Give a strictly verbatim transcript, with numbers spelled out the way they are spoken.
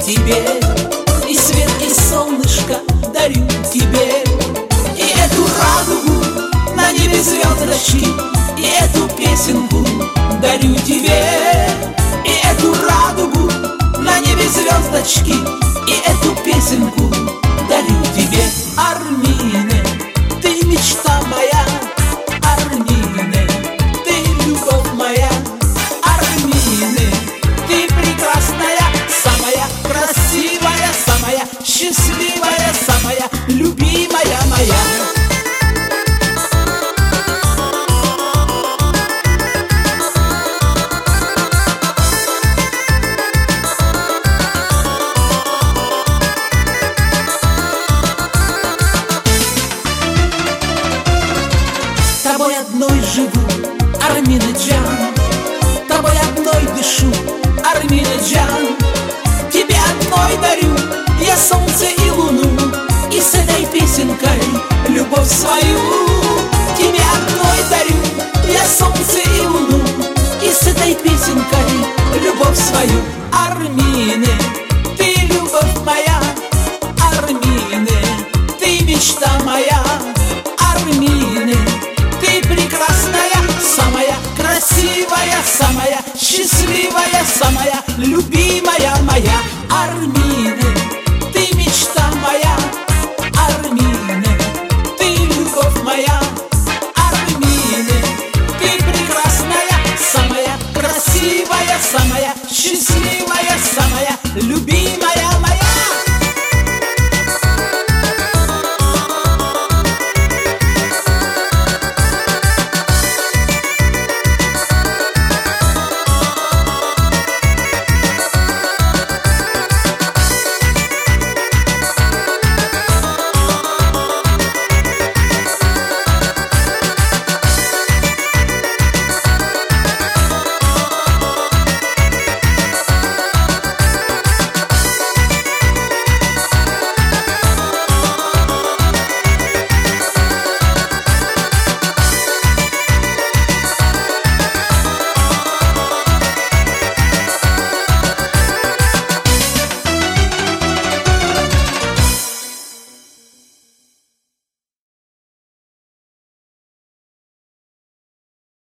тебе, и свет, и солнышко дарю тебе, и эту радугу на небе звездочки, и эту песенку дарю тебе, и эту радугу на небе звездочки, и эту песенку дарю тебе. Армине, ты мечта моя, Армине, ты любовь моя, Армине, ты прекрасная, самая красивая, самая счастливая, самая любимая моя. Тобой одной живу, Армина Джан, тобой одной дышу, Армина Джан. Тебе одной дарю я солнце и луну, и с этой песенкой любовь свою. Тебе одной дарю я солнце и луну, и с этой песенкой любовь свою. Армине, ты любовь моя, Армине, ты мечта моя, Армине, ты прекрасная, самая красивая, самая счастливая, самая любимая моя. Армине,